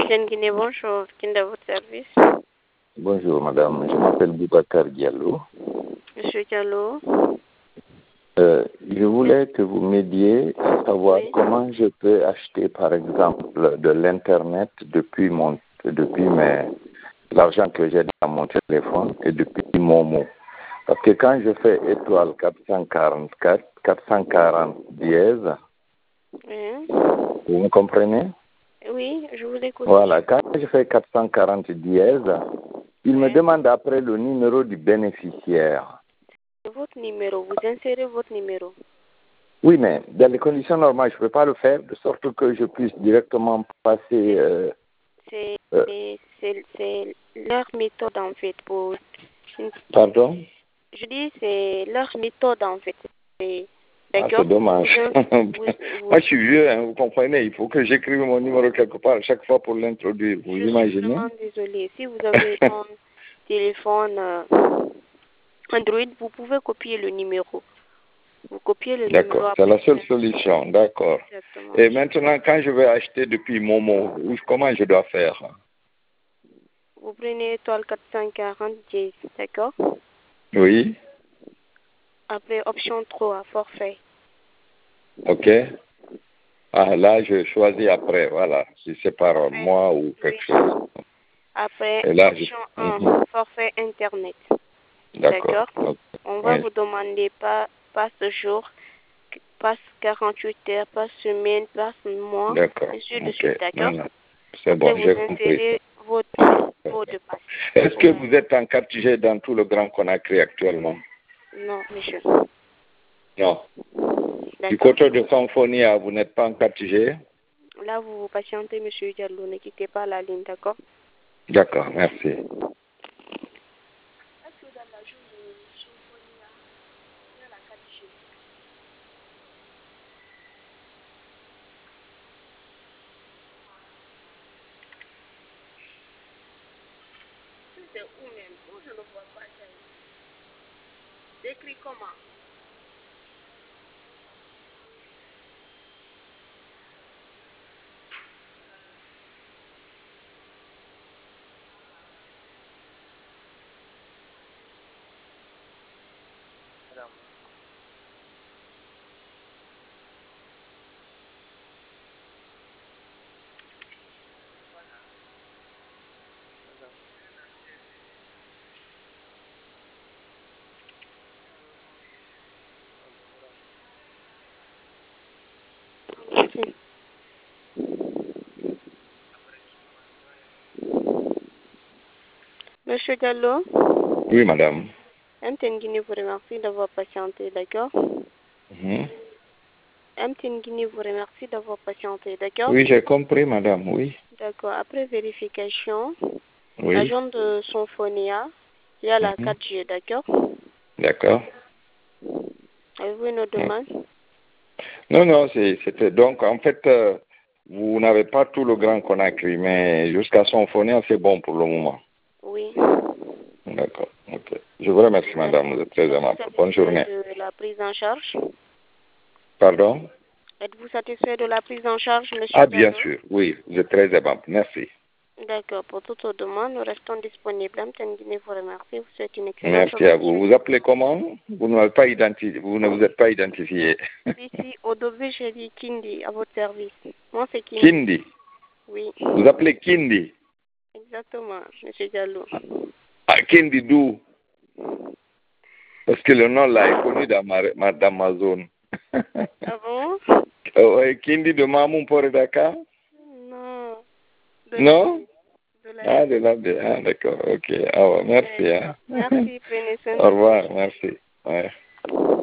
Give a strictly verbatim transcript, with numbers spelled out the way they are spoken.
Jeanne Guinée, bonjour. Qui est à votre service? Bonjour madame, je m'appelle Boubacar Diallo. Monsieur Diallo. Euh, je voulais que vous m'aidiez à savoir Oui. comment je peux acheter par exemple de l'internet depuis mon depuis mes l'argent que j'ai dans mon téléphone et depuis Momo. Parce que quand je fais étoile quatre cent quarante-quatre, quatre cent quarante dièse, Oui. vous me comprenez? Oui, je vous écoute. Voilà, quand je fais quatre cent quarante dièse, il me Oui. demande après le numéro du bénéficiaire. Votre numéro, vous insérez votre numéro. Oui, mais dans les conditions normales, je ne peux pas le faire de sorte que je puisse directement passer. Euh, C'est euh, c'est- c'est leur méthode en fait pour. pardon? Je dis c'est leur méthode en fait. C'est- Ah, D'accord. c'est dommage. Vous- vous- Moi, je suis vieux, hein, vous comprenez. Il faut que j'écrive mon numéro quelque part à chaque fois pour l'introduire. Vous Je suis imaginez? vraiment désolée. Si vous avez un téléphone euh, Android, vous pouvez copier le numéro. Vous copiez le numéro. D'accord, c'est la après. seule solution. D'accord. Exactement. Et maintenant, quand je vais acheter depuis Momo, où- comment je dois faire? Vous prenez étoile quatre cent quarante dièse, d'accord? Oui. Après, option trois, forfait. OK. Ah, là, je choisis après, voilà, si c'est par mois ou quelque chose. Après, Et là, option je... un, Mhm. forfait Internet. D'accord. Ok. On va Oui. vous demander pas, pas ce jour, pas quarante-huit heures, pas semaine, pas mois, D'accord. ainsi de Ok. suite, d'accord? Non, non. C'est Après, bon, vous j'ai compris. insérez votre mot de passe. Est-ce que vous êtes en quatre G dans tout le Grand Conakry actuellement? Non, monsieur. Non. Du D'accord. côté de Symphonia, vous n'êtes pas en quatre G? Là, vous vous patientez, monsieur Diallo, ne quittez pas la ligne, d'accord? D'accord, merci. C'est où même? Où je ne vois pas ça. C'est écrit comment? Monsieur Diallo, Oui, madame. M T N Guinée vous remercie d'avoir patienté, d'accord? Mhm. M T N Guinée vous remercie d'avoir patienté, d'accord? Oui, j'ai compris, madame, oui. D'accord. Après vérification, Oui. agent de Symphonia, il y a la Mhm. quatre G, d'accord? D'accord. Avez-vous une autre demande? Non, non, c'est- c'était donc, en fait, euh, vous n'avez pas tout le Grand Conakry, mais jusqu'à Symphonia, c'est bon pour le moment. Oui. D'accord. Ok. Je vous remercie, madame. Vous êtes très aimable. Bonne journée. De la prise en charge? Pardon? Êtes-vous satisfait de la prise en charge, monsieur Ah, bien Diallo? sûr. Oui, vous êtes très aimable. Merci. D'accord. Pour toute autre demande, nous restons disponibles. M T N Guinée vous remercie. Vous souhaite une excellente Merci à vous. Vous appelez comment? Vous ne m'avez pas identifié. Vous ne vous êtes pas identifié. Ici, au Dobé, j'ai dit Kindi, à votre service. Moi, c'est Kindi. Kindi. Oui. Vous appelez Kindi? Exactement, monsieur Diallo. Ah, Kindi d'où? Parce que le nom là est connu dans ma, ma- dans ma zone. Ah bon? Oh, ouais, Kindi de Mamoun pour Dakar? Non. De Non? de la... Ah, de là, de- ah, d'accord, ok. Ah, ouais, merci. Hein. Merci, prenez soin de Au vous. revoir, merci. Ouais.